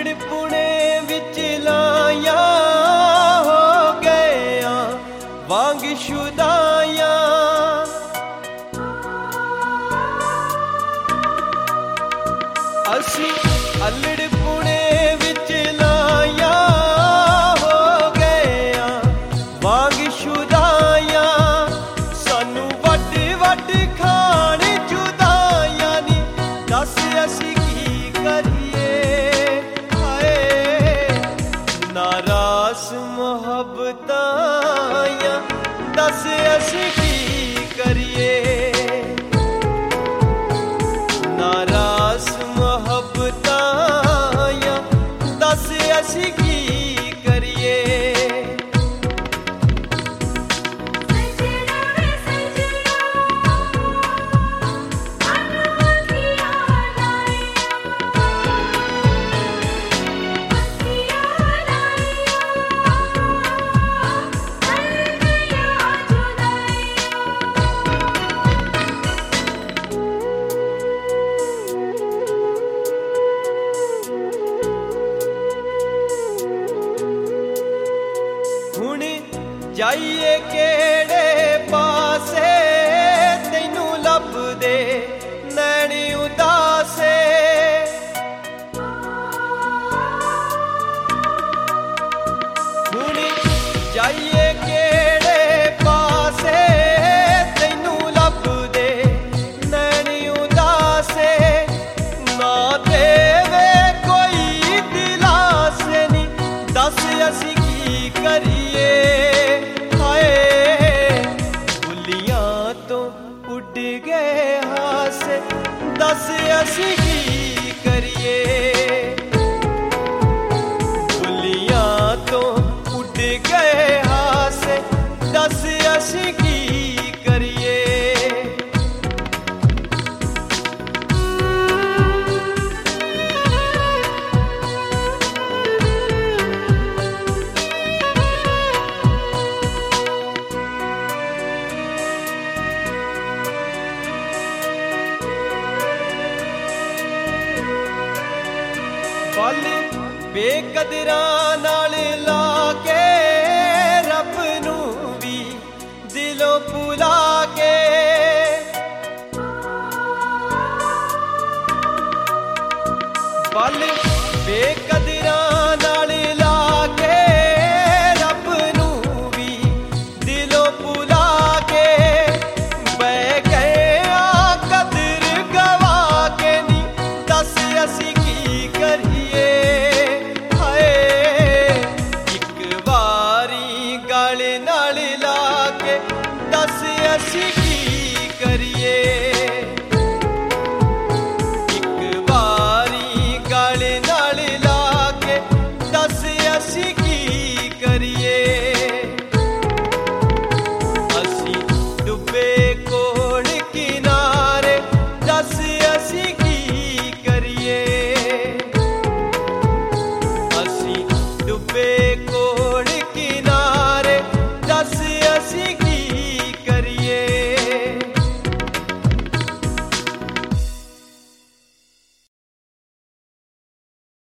अल्लड़ पुणे विच लाया हो गया वांग शुदाया। असी अल्लड़ पुणे विच लाया हो गया वांग शुदाया। सानू वड वड खाण जुदाया नी दस असी की करिए। हाय नारास मोहब्बतां दस असी की करिए। नारास मोहब्बतां दस असी की करिए। हुण जाइए केड़े पासे तैनू लभदे नैण उदासे। हुण जाइए केड़े पासे तैनू लभदे नैण उदासे। ना देवे कोई दिलासे नी दस असी की करिए। हाय बुलियां तो उड़ गए हासे दस असी की करिए। बुलियां तो उड़ गए हासे दस असी की करिए। फल बेकदरां नाल ला के रब नू भी दिलों भुला के।